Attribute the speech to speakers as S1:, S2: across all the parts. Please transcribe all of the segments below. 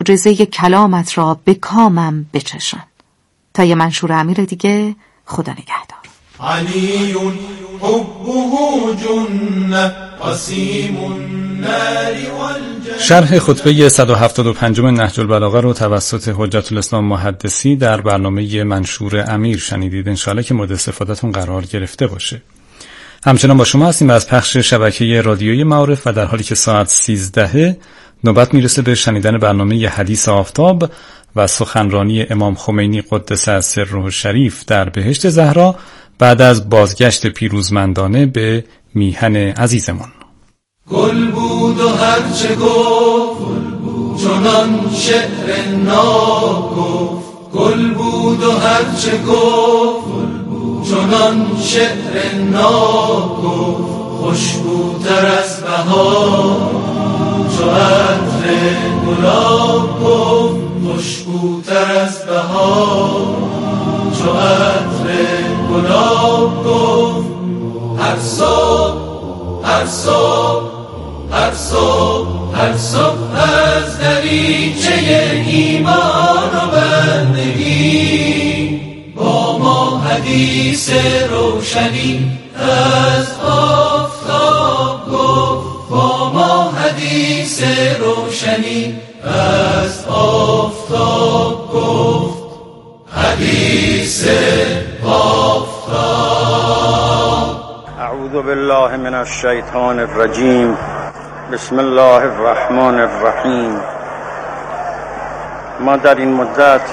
S1: معجزه کلامت را به کامم بچشان. تا یه منشور امیر دیگه، خدا نگهدار.
S2: علی حبه جنة قسیم النار والجنة.
S3: شرح خطبه 175 نهج البلاغه رو توسط حجت الاسلام محدثی در برنامه منشور امیر شنیدید. انشاءالله که مورد استفادهتون قرار گرفته باشه. همچنان با شما هستیم از پخش شبکه رادیویی معارف و در حالی که ساعت 13 نوبت میرسه به شنیدن برنامه حدیث آفتاب و سخنرانی امام خمینی قدس سره الشریف در بهشت زهرا بعد از بازگشت پیروزمندانه به میهن عزیزمون.
S2: گل بود و هرچه گفت چنان شعر ناب گفت. گل بود و هرچه گفت چنان شعر ناب گفت. خوشبوتر از بهار چو عطر گلاب گفت. خوشبوتر از بهار چو عطر گلاب گفت. هر صبح هر صبح هر صبح هر صبح از دریچه ایمان و بندگی با ما حدیث روشنی از آفتاب گفت. با ما حدیث روشنی از آفتاب گفت. حدیث آفتاب.
S4: اعوذ بالله من الشیطان الرجیم. بسم الله الرحمن الرحیم. ما در این مدت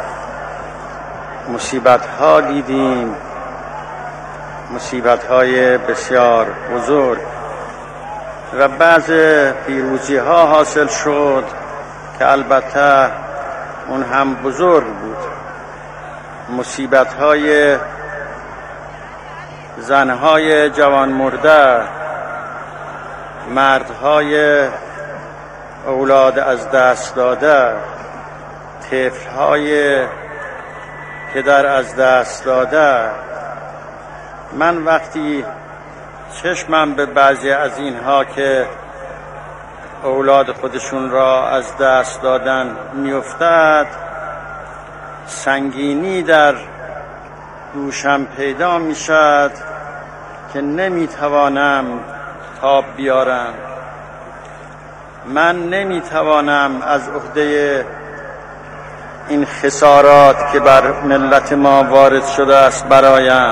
S4: مصیبت ها دیدیم، مصیبت های بسیار بزرگ و بعض پیروزی ها حاصل شد که البته اون هم بزرگ بود. مصیبت های زنهای جوان مرده، مردهای اولاد از دست داده، طفلهای پدر از دست داده. من وقتی چشمم به بعضی از اینها که اولاد خودشون را از دست دادن میافتد، سنگینی در دوشم پیدا میشد که نمیتوانم تاب بیارم. من نمیتوانم از عهده این خسارات که بر ملت ما وارد شده است برایم.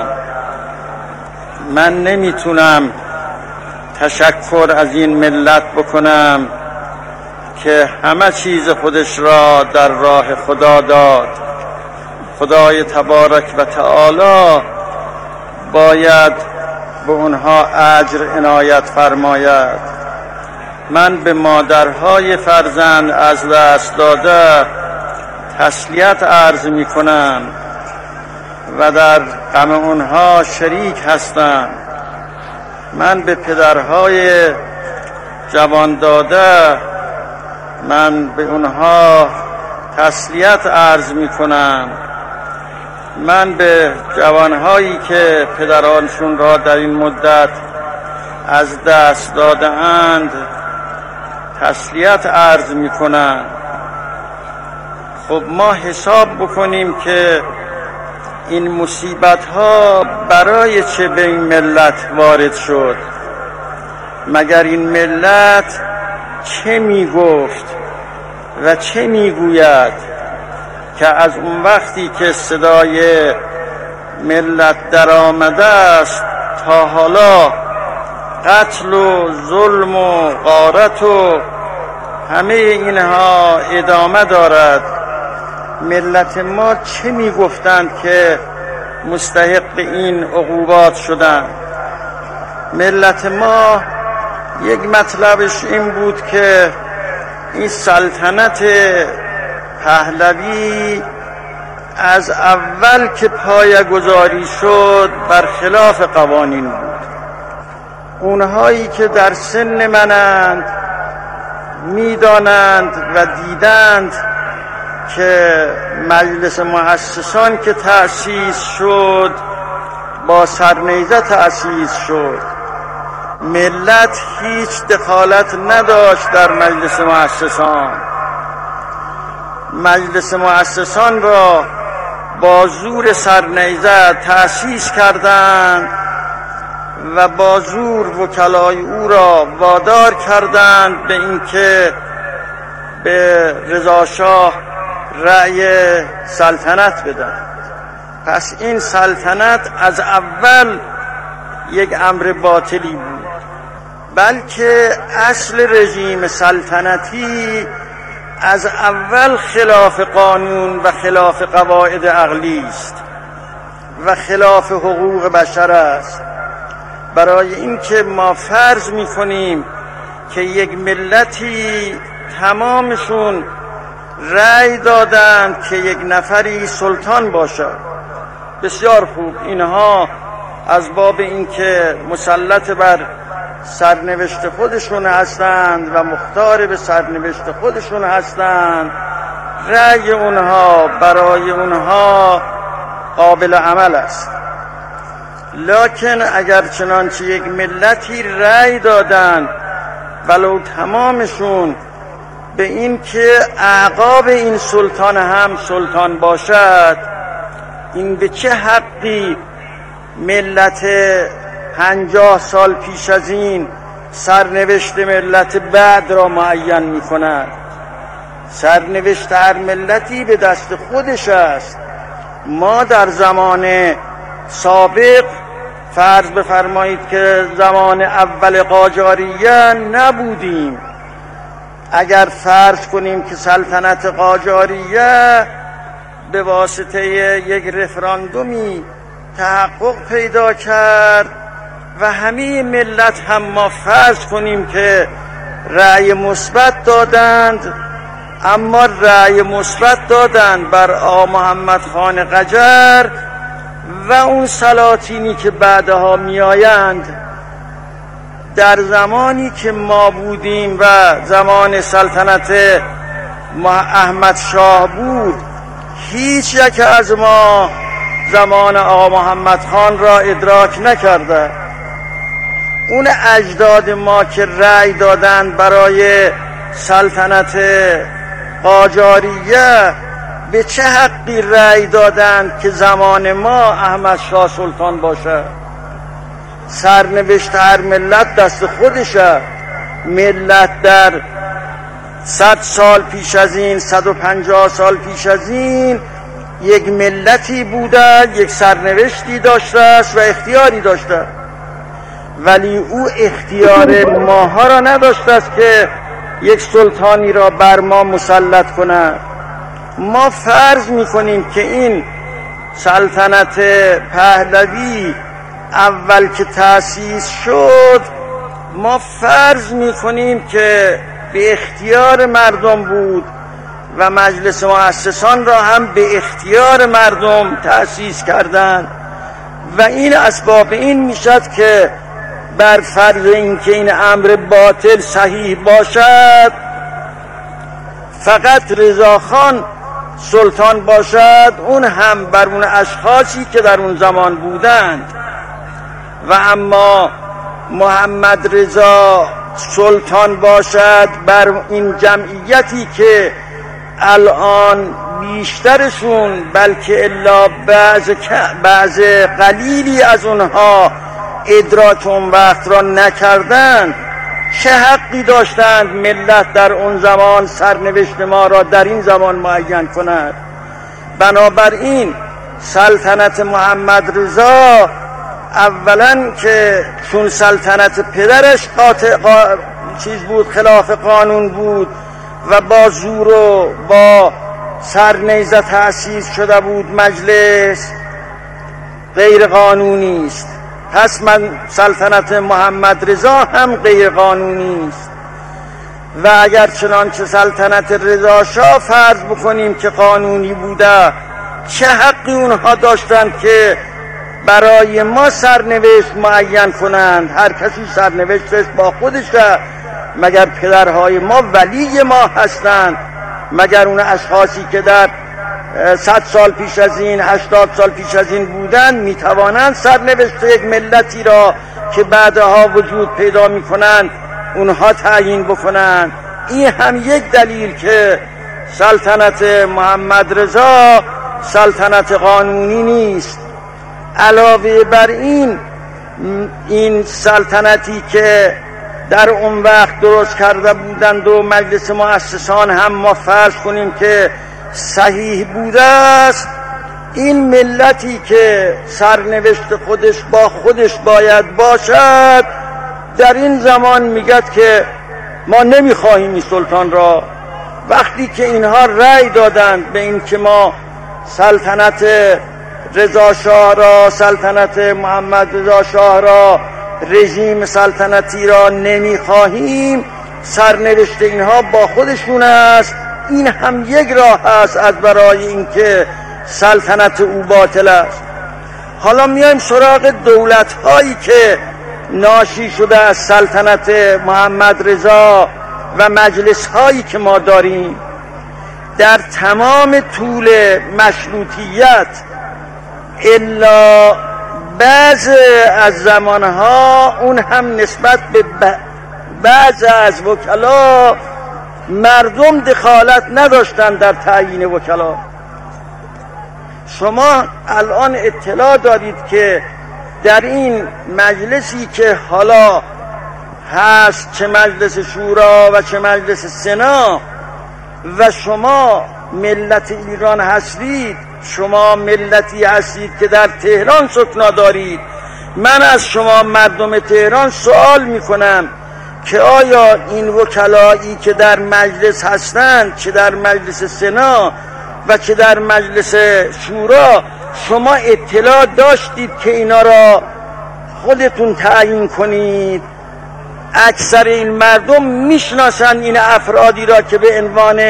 S4: من نمیتونم تشکر از این ملت بکنم که همه چیز خودش را در راه خدا داد. خدای تبارک و تعالی باید به اونها اجر عنایت فرماید. من به مادرهای فرزند از دست داده تسلیت عرض می کنم و در غم اونها شریک هستم. من به پدرهای جوان داده، من به اونها تسلیت عرض می کنم. من به جوانهایی که پدرانشون را در این مدت از دست داده اند تسلیت عرض می کنم. خب ما حساب بکنیم که این مصیبت ها برای چه به این ملت وارد شد. مگر این ملت چه می گفت و چه می گوید که از اون وقتی که صدای ملت در آمده است تا حالا قتل و ظلم و غارت و همه اینها ادامه دارد. ملت ما چه می گفتند که مستحق این عقوبات شدند؟ ملت ما یک مطلبش این بود که این سلطنت پهلوی از اول که پایه‌گذاری شد برخلاف قوانین بود. اونهایی که در سن منند میدانند و دیدند که مجلس مؤسسان که تأسیس شد با سرنیزه تأسیس شد. ملت هیچ دخالت نداشت در مجلس مؤسسان. مجلس مؤسسان را با زور سرنیزه تأسیس کردند و با زور وکلای او را وادار کردند به اینکه به رضا شاه رأی سلطنت بدن. پس این سلطنت از اول یک امر باطلی بود، بلکه اصل رژیم سلطنتی از اول خلاف قانون و خلاف قواعد عقلی است و خلاف حقوق بشر است. برای اینکه ما فرض می‌کنیم که یک ملتی تمامشون رأی دادند که یک نفری سلطان باشد، بسیار خوب، اینها از باب اینکه مسلط بر سرنوشت خودشون هستند و مختار به سرنوشت خودشون هستند، رأی اونها برای اونها قابل عمل است. لکن اگر چنانچه یک ملتی رأی دادند ولو تمامشون به این که اعقاب این سلطان هم سلطان باشد، این به چه حقی ملت 50 سال پیش از این سرنوشت ملت بعد را معین می کند؟ سرنوشت هر ملتی به دست خودش است. ما در زمان سابق فرض بفرمایید که زمان اول قاجاریه نبودیم. اگر فرض کنیم که سلطنت قاجاریه به واسطه یک رفراندومی تحقق پیدا کرد و همه ملت هم ما فرض کنیم که رأی مثبت دادند، اما رأی مثبت دادند بر آقا محمد خان قجر و اون سلاطینی که بعدها میآیند. در زمانی که ما بودیم و زمان سلطنت احمد شاه بود، هیچ یک از ما زمان آقا محمد خان را ادراک نکرده. اون اجداد ما که رأی دادند برای سلطنت قاجاریه، به چه حقی رأی دادند که زمان ما احمد شاه سلطان باشه؟ سرنوشت هر ملت دست خودشه. ملت در 100 سال پیش از این، 150 سال پیش از این یک ملتی بوده، یک سرنوشتی داشته است و اختیاری داشته، ولی او اختیار ماها را نداشته است که یک سلطانی را بر ما مسلط کنه. ما فرض میکنیم که این سلطنت پهلوی اول که تأسیس شد، ما فرض میکنیم که به اختیار مردم بود و مجلس مؤسسان را هم به اختیار مردم تأسیس کردند و این اسباب این میشد که بر فرض اینکه این امر باطل صحیح باشد، فقط رضاخان سلطان باشد، اون هم بر اون اشخاصی که در اون زمان بودند، و اما محمد رضا سلطان باشد بر این جمعیتی که الان بیشترشون، بلکه الا بعض قلیلی از اونها ادراک اون وقت را نکردند. چه حقی داشتند ملت در اون زمان سرنوشت ما را در این زمان معین کند؟ بنابراین سلطنت محمد رضا اولا که چون سلطنت پدرش چیز بود، خلاف قانون بود و با زور و با سرنیزه تأسیس شده بود، مجلس غیر قانونی است. پس من سلطنت محمد رضا هم غیر قانونی است. و اگر چنانچه سلطنت رضا شاه فرض بکنیم که قانونی بوده، چه حقی اونها داشتند که برای ما سرنوشت معین کنند؟ هر کسی سرنوشتش با خودشه. مگر پدرهای ما ولی ما هستند؟ مگر اون اشخاصی که در 100 سال پیش از این، 80 سال پیش از این بودن میتوانند سرنوشت یک ملتی را که بعدها وجود پیدا میکنند اونها تعیین بکنند؟ این هم یک دلیل که سلطنت محمد رضا سلطنت قانونی نیست. علاوه بر این سلطنتی که در اون وقت درست کرده بودند و مجلس مؤسسان هم ما فرض کنیم که صحیح بوده است، این ملتی که سرنوشت خودش با خودش باید باشد در این زمان میگد که ما نمیخواهیم این سلطان را. وقتی که اینها رأی دادند به این که ما سلطنت رضا شاه را، سلطنت محمد رضا شاه را، رژیم سلطنتی را نمیخواهیم، سرنوشت اینها با خودشون است. این هم یک راه است از برای اینکه سلطنت او باطل است. حالا میایم سراغ دولت هایی که ناشی شده از سلطنت محمد رضا و مجلس هایی که ما داریم. در تمام طول مشروطیت الا بعض از زمانها، اون هم نسبت به بعض از وکلا، مردم دخالت نداشتن در تعیین وکلا. شما الان اطلاع دارید که در این مجلسی که حالا هست، چه مجلس شورا و چه مجلس سنا، و شما ملت ایران هستید، شما ملتی هستید که در تهران سکنا دارید. من از شما مردم تهران سوال میکنم که آیا این وکلایی که در مجلس هستند، چه در مجلس سنا و چه در مجلس شورا، شما اطلاع داشتید که اینا را خودتون تعیین کنید؟ اکثر این مردم میشناسن این افرادی را که به عنوان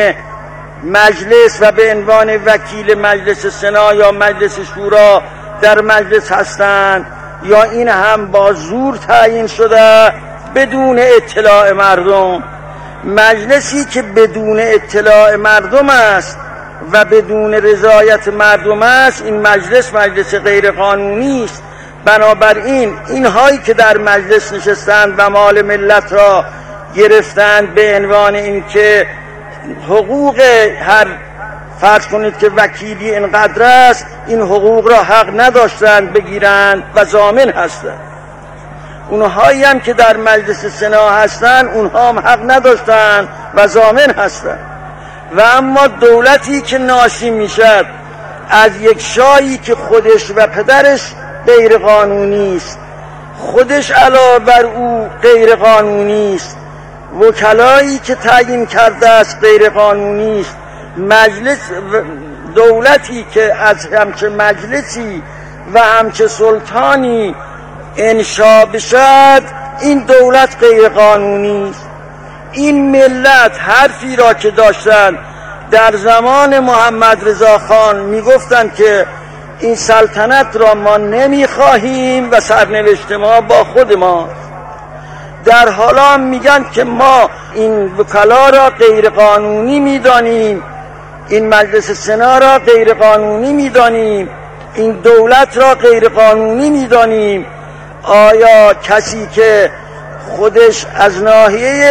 S4: مجلس و به عنوان وکیل مجلس سنا یا مجلس شورا در مجلس هستند، یا این هم با زور تعیین شده بدون اطلاع مردم. مجلسی که بدون اطلاع مردم است و بدون رضایت مردم است، این مجلس غیر قانونی است. بنابراین اینهایی که در مجلس نشستند و مال ملت را گرفتند به عنوان اینکه حقوق هر، فرض کنید که وکیلی اینقدر است، این حقوق را حق نداشتند بگیرند و ضامن هستند. اونهایی هم که در مجلس سنا هستند، اونها هم حق نداشتند و ضامن هستند. و اما دولتی که ناشی میشد از یک شاهی که خودش و پدرش غیر قانونی است، خودش علاوه بر او غیر قانونی است، وکلایی که تعیین کرده است غیر قانونی است، مجلس، دولتی که از همچه مجلسی و همچه سلطانی انشا بشد، این دولت غیر قانونی است. این ملت حرفی را که داشتن در زمان محمد رضا خان میگفتند که این سلطنت را ما نمیخواهیم و سرنوشت ما با خود ما، در حالا میگن که ما این وکلا را غیر قانونی میدانیم، این مجلس سنا را غیر قانونی میدانیم، این دولت را غیر قانونی میدانیم. آیا کسی که خودش از ناحیه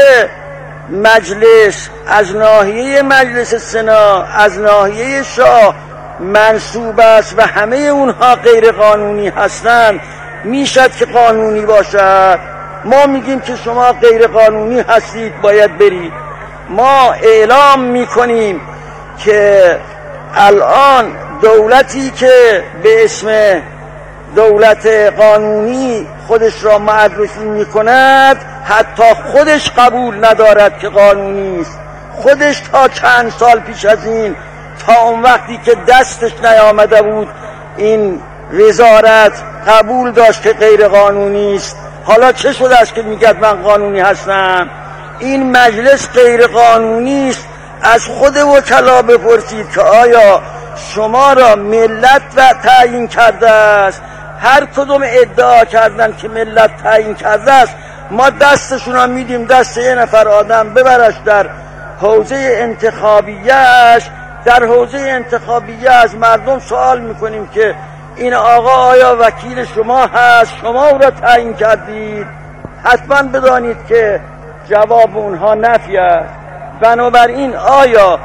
S4: مجلس، از ناحیه مجلس سنا، از ناحیه شاه منصوب است و همه اونها غیر قانونی هستند، میشد که قانونی باشد؟ ما میگیم که شما غیر قانونی هستید، باید برید. ما اعلام میکنیم که الان دولتی که به اسم دولت قانونی خودش را معرفی میکند، حتی خودش قبول ندارد که قانونی است. خودش تا چند سال پیش از این، تا اون وقتی که دستش نیامده بود این وزارت، قبول داشت که غیر قانونی است. حالا چه شده است که میگه من قانونی هستم؟ این مجلس غیر قانونی است. از خود وکلا بپرسید که آیا شما را ملت تعیین کرده است؟ هر کدوم ادعا کردن که ملت تعیین کرده است، ما دستشون را میدیم دست یه نفر آدم ببرش در حوزه انتخابیش. در حوزه انتخابیه از مردم سوال میکنیم که این آقا آیا وکیل شما هست؟ شما او را تعیین کردید؟ حتما بدانید که جواب اونها نفی است. بنابراین آیا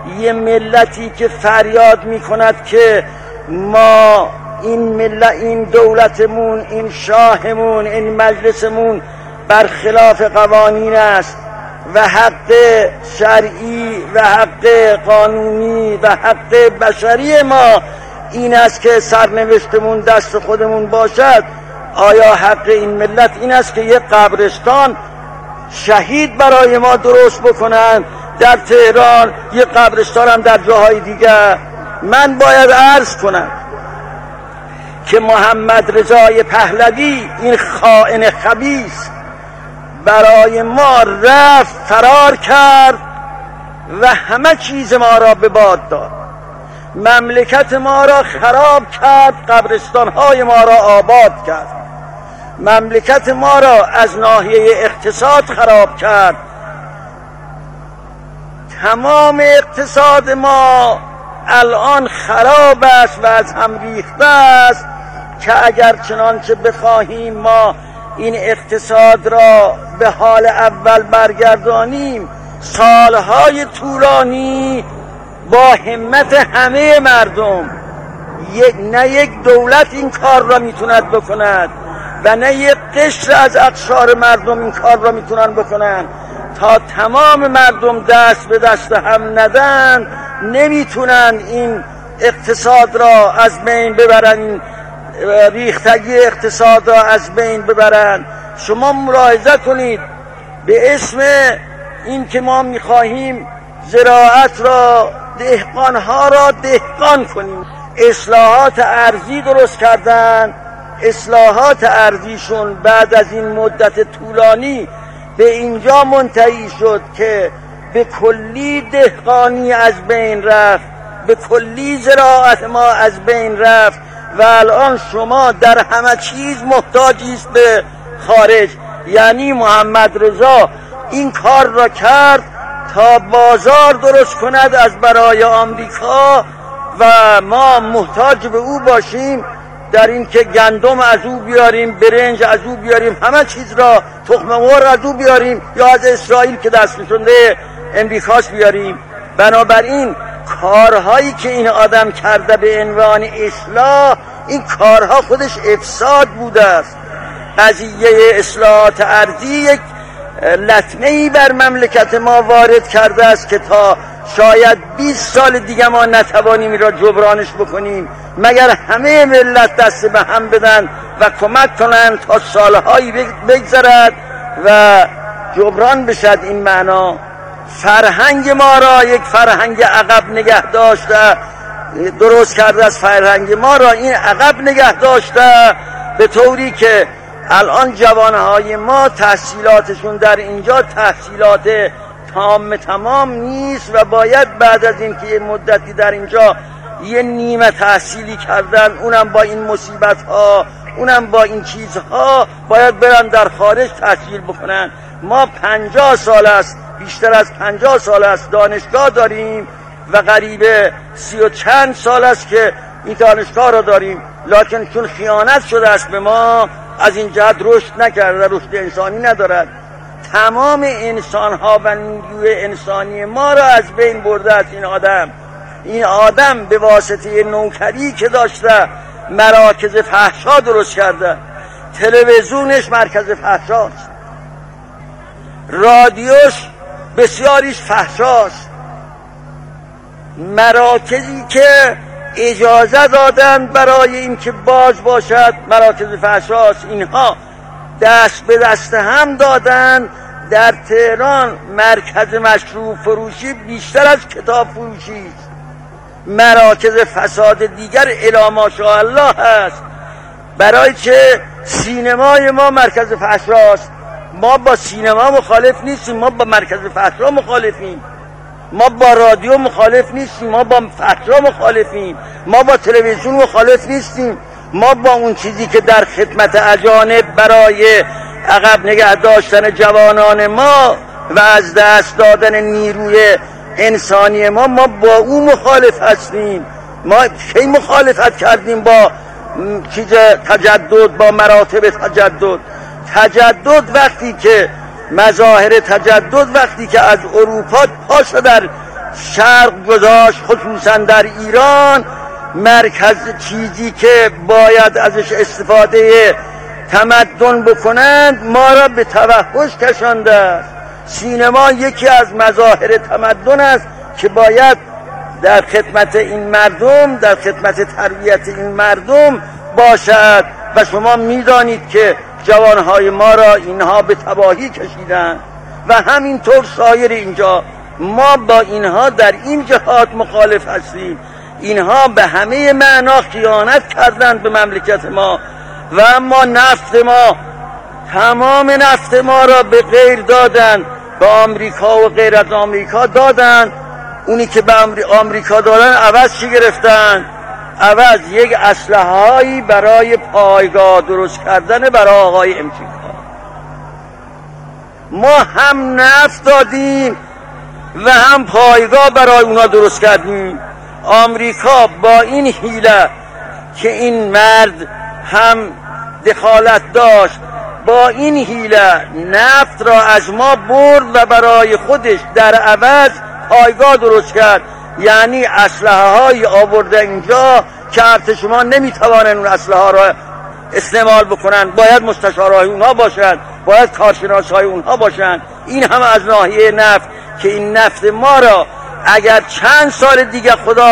S4: یه ملتی که فریاد میکند که ما این ملت، این دولتمون، این شاهمون، این مجلسمون برخلاف قوانین است و حق شرعی و حق قانونی و حق بشری ما این است که سرنوشتمون دست خودمون باشد، آیا حق این ملت این است که یک قبرستان شهید برای ما درست بکنن در تهران، یک قبرستان هم در جاهای دیگر؟ من باید عرض کنم که محمد رضای پهلوی این خائن خبیث برای ما رفت، فرار کرد و همه چیز ما را به باد داد، مملکت ما را خراب کرد، قبرستان‌های ما را آباد کرد، مملکت ما را از ناحیه اقتصاد خراب کرد. تمام اقتصاد ما الان خراب است و از هم ریخته است که اگر چنانچه بخواهیم ما این اقتصاد را به حال اول برگردانیم، سالهای طولانی با همت همه مردم، نه یک دولت این کار را میتوند بکند و نه یک قشر از اقشار مردم این کار را میتونن بکنن، تا تمام مردم دست به دست هم ندن نمیتونن این اقتصاد را از بین ببرن، این ریختگی اقتصاد را از بین ببرن. شما ملاحظه کنید، به اسم این که ما میخواهیم زراعت را، دهقانها را دهقان کنیم، اصلاحات ارضی درست کردن. اصلاحات ارضیشون بعد از این مدت طولانی به اینجا منتهی شد که به کلی دهقانی از بین رفت، به کلی زراعت ما از بین رفت و الان شما در همه چیز محتاجی است به خارج. یعنی محمد رضا این کار را کرد تا بازار درست کند از برای آمریکا و ما محتاج به او باشیم در این که گندم از او بیاریم، برنج از او بیاریم، همه چیز را، تخم مرغ از او بیاریم یا از اسرائیل که دست نشونده امریکاست بیاریم. بنابراین کارهایی که این آدم کرده به عنوان اصلاح، این کارها خودش افساد بوده است. قضیه اصلاحات ارضی یک لطمه‌ای بر مملکت ما وارد کرده است که تا شاید 20 سال دیگه ما نتوانیم این را جبرانش بکنیم مگر همه ملت دست به هم بدن و کمک کنند تا سالهایی بگذرد و جبران بشد. این معنا فرهنگ ما را یک فرهنگ عقب نگه داشته، درست کرده از فرهنگ ما را این عقب نگه داشته، به طوری که الان جوانهای ما تحصیلاتشون در اینجا تحصیلات تمام نیست و باید بعد از اینکه یه مدتی در اینجا یه نیمه تحصیلی کردن، اونم با این مصیبت ها، اونم با این چیزها، باید برن در خارج تحصیل بکنن. ما 50 سال است، بیشتر از 50 سال است دانشگاه داریم و قریب 30 و چند سال است که این دانشگاه را داریم، لکن چون خیانت شده است به ما از این جهت رشد نکرده، رشد انسانی ندارد. تمام انسانها و نیروی انسانی ما را از بین برده است این آدم به واسطه نوکری که داشته مراکز فحشا درست کرده. تلویزیونش مرکز فحشاست، رادیوش بسیاریش فحشاست، مراکزی که اجازه دادن برای این که باز باشد مراکز فحشاست، اینها دست به دست هم دادن. در تهران مرکز مشروب فروشی بیشتر از کتاب فروشی است، مراکز فساد دیگر الی ماشاءالله هست، برای که سینمای ما مرکز فحشاست. ما با سینما مخالف نیستیم، ما با مرکز فحشا مخالفیم، ما با رادیو مخالف نیستیم، ما با فحشا مخالفیم، ما با تلویزیون مخالف نیستیم، ما با اون چیزی که در خدمت اجانب برای عقب نگه داشتن جوانان ما و از دست دادن نیروی انسانی ما با او مخالف هستیم. ما کی مخالفت کردیم با چیز تجدد، با مراتب تجدد وقتی که مظاهر تجدد وقتی که از اروپا پاشو در شرق گذاشت، خصوصا در ایران. مرکز چیزی که باید ازش استفاده تمدن بکنند ما را به توحش کشانده است. سینما یکی از مظاهر تمدن است که باید در خدمت این مردم، در خدمت تربیت این مردم باشد. و شما میدانید که جوانهای ما را اینها به تباهی کشیدند و همینطور سایر اینجا. ما با اینها در این جهات مخالف هستیم. اینها به همه معنا خیانت کردند به مملکت ما و اما نفت ما، تمام نفت ما را به غیر دادند، به آمریکا و غیر از آمریکا دادند. اونی که به آمریکا دادن عوض چی گرفتن؟ عوض یک اسلحه‌ای برای پایگاه درست کردن برای آقای امریکا. ما هم نفت دادیم و هم پایگاه برای اونا درست کردیم. آمریکا با این حیله که این مرد هم دخالت داشت، با این حیله نفت را از ما برد و برای خودش در عوض پایگاه درست کرد. یعنی اسلحه های آورده اینجا که ارتش ما نمیتوانند اون اسلحه ها را استعمال بکنن، باید مستشارهای اونها باشند، باید کارشناسهای اونها باشند. این هم از ناحیه نفت که این نفت ما را اگر چند سال دیگه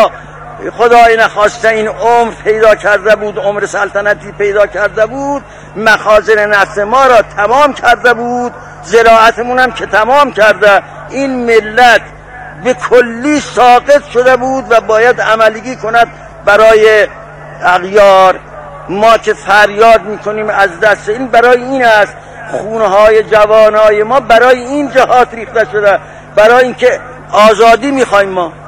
S4: خدای نخواسته این عمر پیدا کرده بود، عمر سلطنتی پیدا کرده بود، مخازن نفت ما را تمام کرده بود، زراعتمون هم که تمام کرده، این ملت به کلی ساقط شده بود و باید عملگی کند برای اغیار. ما که فریاد میکنیم از دست این، برای این است خونهای جوانای ما برای این جهات ریخته شده، برای اینکه آزادی میخوایم.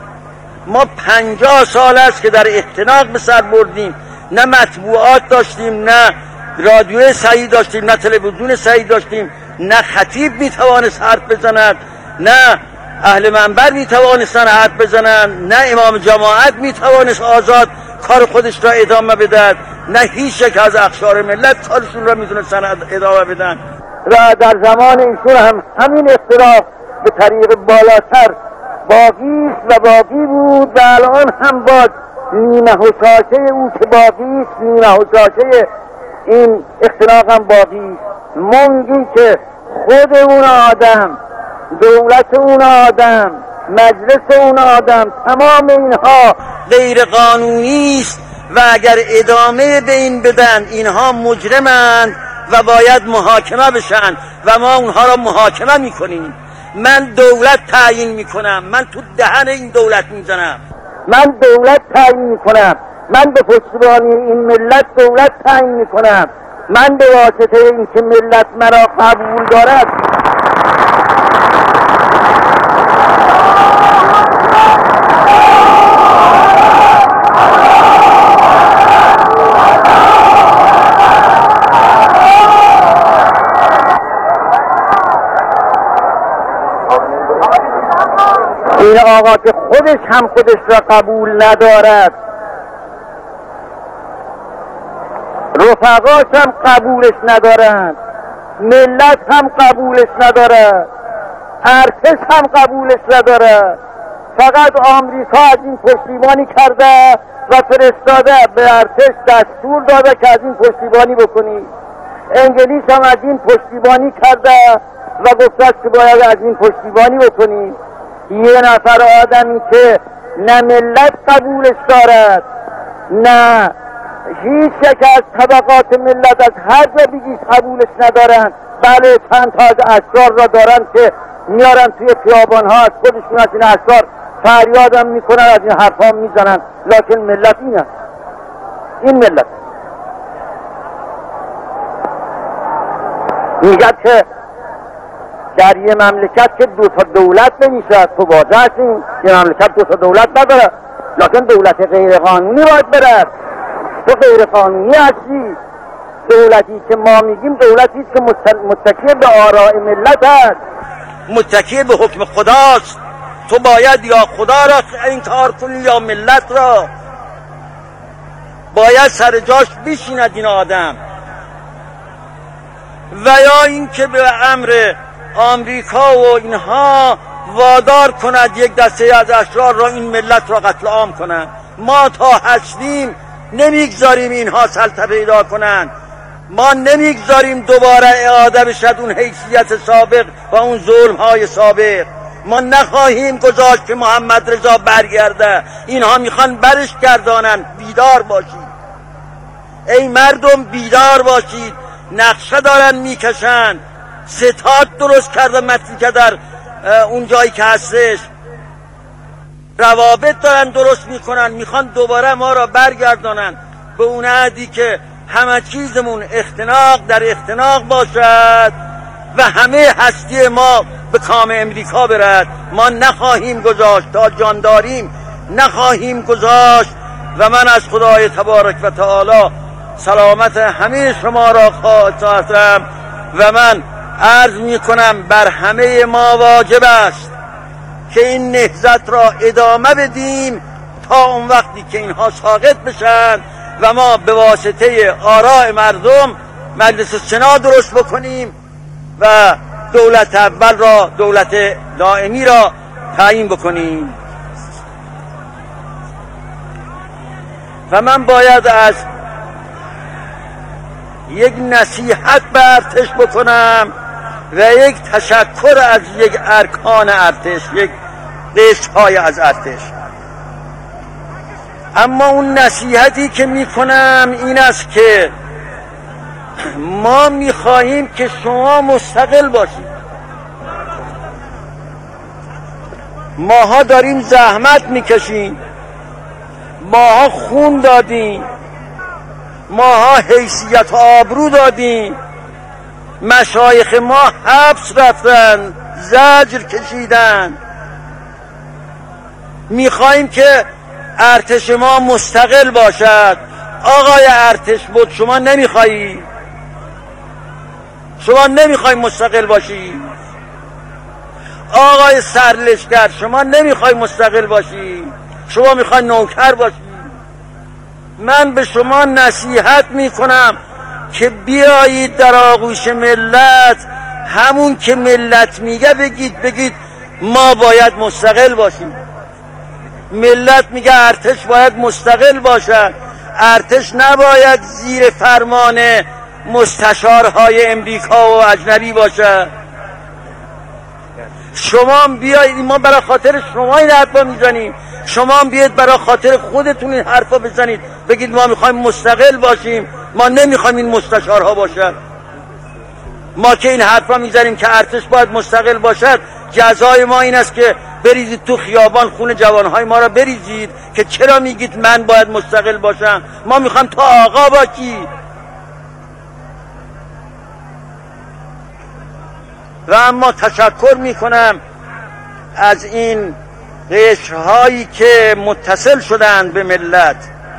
S4: ما 50 سال است که در اختناق به سر بردیم، نه مطبوعات داشتیم، نه رادیو صحیح داشتیم، نه تلویزیون صحیح داشتیم، نه خطیب میتوانست حرف بزند، نه اهل منبر میتوانستن حرف بزنن، نه امام جماعت میتوانست آزاد کار خودش را ادامه بدهد، نه هیچ یک از اقشار ملت کارشون را میتونستن ادامه بدن. و در زمان ایشون هم همین اختلاف به طریق بالاتر باقی است و باقی بود و الان هم باز نیمه حشاشه او که باقی است، نیمه حشاشه این اختلاف هم باقی است. منگی که خود اون آدم، دولت اون آدم، مجلس اون آدم، تمام اینها غیر قانونی است و اگر ادامه به این بدن اینها مجرمند و باید محاکمه بشن و ما اونها را محاکمه میکنیم. من دولت تعیین میکنم، من تو دهن این دولت میزنم، من دولت تعیین میکنم، من به پشتیبانی این ملت دولت تعیین میکنم، من به واسطه این که ملت مرا قبول دارد این آقا که خودش هم خودش را قبول ندارد، رفقاش هم قبولش ندارند، ملت هم قبولش ندارد، ارتش هم قبولش ندارد. فقط آمریکا از این پشتیبانی کرده و فرستاده به ارتش دستور داده که از این پشتیبانی بکنی. انگلیس هم از این پشتیبانی کرده و گفته که باید از این پشتیبانی بکنی. یه نفر آدمی که نه ملت قبولش دارد، نه هیچ یک از طبقات ملت از هر جا بگیش قبولش ندارن. بله چند تا از اشعار را دارن که میارن توی خیابان ها، از خودشون از این اشعار فریادم میکنن، از این حرفا میزنن، لکن ملت این است، این ملت میگه که در یه مملکت که دو تا دولت نمیشه. تو واضح هستیم یه مملکت دو تا دولت نداره، لکن دولت غیر قانونی باید بره. تو غیر قانونی هستی. دولتی که ما میگیم دولتی است که متکی به آراء ملت است، متکی به حکم خداست. تو باید یا خدا را انکار کنی یا ملت را. باید سر جاش بشیند این آدم، و یا اینکه به امر آمریکا و اینها وادار کند یک دسته از اشرار را این ملت را قتل عام کنند. ما تا هستیم نمیگذاریم اینها سلطه پیدا کنند. ما نمیگذاریم دوباره اعاده بشد اون حیثیت سابق و اون ظلم های سابق. ما نخواهیم گذاشت که محمد رضا برگرده. اینها میخوان برش گردانن. بیدار باشید ای مردم، بیدار باشید. نقشه دارن میکشن، ستاد درست کرده متنی که در اون جایی که هستش روابط دارن درست میکنن، میخوان دوباره ما را برگردانن به اون عهدی که همه چیزمون اختناق در اختناق باشد و همه هستی ما به کام امریکا برد. ما نخواهیم گذاشت، تا جان داریم نخواهیم گذاشت. و من از خدای تبارک و تعالی سلامت همه شما را خواهشم و من عرض می کنم بر همه ما واجب است که این نهضت را ادامه بدیم تا اون وقتی که اینها ساقط بشن و ما به واسطه آراء مردم مجلس سنا درست بکنیم و دولت اول را، دولت دائمی را تعیین بکنیم. و من باید از یک نصیحت به ارتش بکنم و یک تشکر از یک ارکان ارتش، یک قشرهای از ارتش. اما اون نصیحتی که میکنم این است که ما میخواهیم که شما مستقل باشید. ماها داریم زحمت میکشیم، ماها خون دادیم، ماها حیثیت و آبرو دادیم، مشایخ ما حبس رفتن، زجر کشیدن. میخواهیم که ارتش ما مستقل باشد. آقای ارتش بود شما نمیخواهی؟ شما نمیخوای مستقل باشی؟ آقای سرلشکر شما نمیخوای مستقل باشی؟ شما میخوای نوکر باشی؟ من به شما نصیحت میکنم که بیایید در آغوش ملت، همون که ملت میگه بگید ما باید مستقل باشیم. ملت میگه ارتش باید مستقل باشد، ارتش نباید زیر فرمان مستشارهای امریکا و اجنبی باشد. شما بیایید، ما برای خاطر شما این حرفا میزنیم، شما بیاید برای خاطر خودتون این حرفا بزنید، بگید ما میخوایم مستقل باشیم، ما نمیخوایم این مستشارها باشد. ما که این حرفا میزنیم که ارتش باید مستقل باشد، جزای ما این است که بریزید تو خیابان خون جوانهای ما را بریزید که چرا میگید من باید مستقل باشم. ما میخوایم تا آقا باشی. و اما تشکر میکنم از این قشرهایی که متصل شدند به ملت.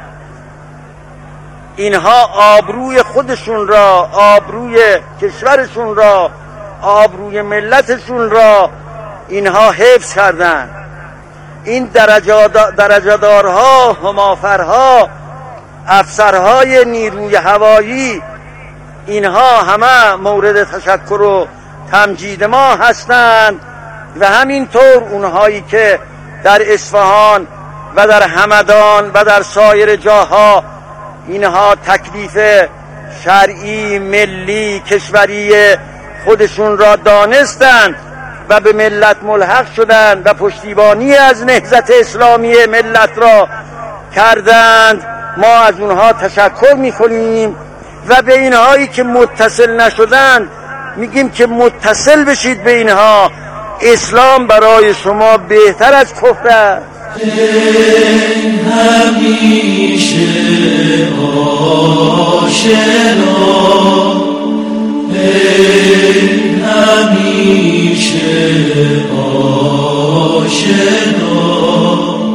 S4: اینها آبروی خودشون را، آبروی کشورشون را، آبروی ملتشون را اینها حفظ کردند. این درجه‌دارها، همافرها، افسرهای نیروی هوایی، اینها همه مورد تشکر و تمجید ما هستند و همینطور اونهایی که در اصفهان و در همدان و در سایر جاها اینها تکلیف شرعی، ملی، کشوری خودشون را دانستند و به ملت ملحق شدند و پشتیبانی از نهضت اسلامی ملت را کردند. ما از اونها تشکر میکنیم و به اینهایی که متصل نشدند میگیم که متصل بشید به اینها. اسلام برای شما بهتر از کفر است.
S2: همیشه آشنا، همیشه آشنا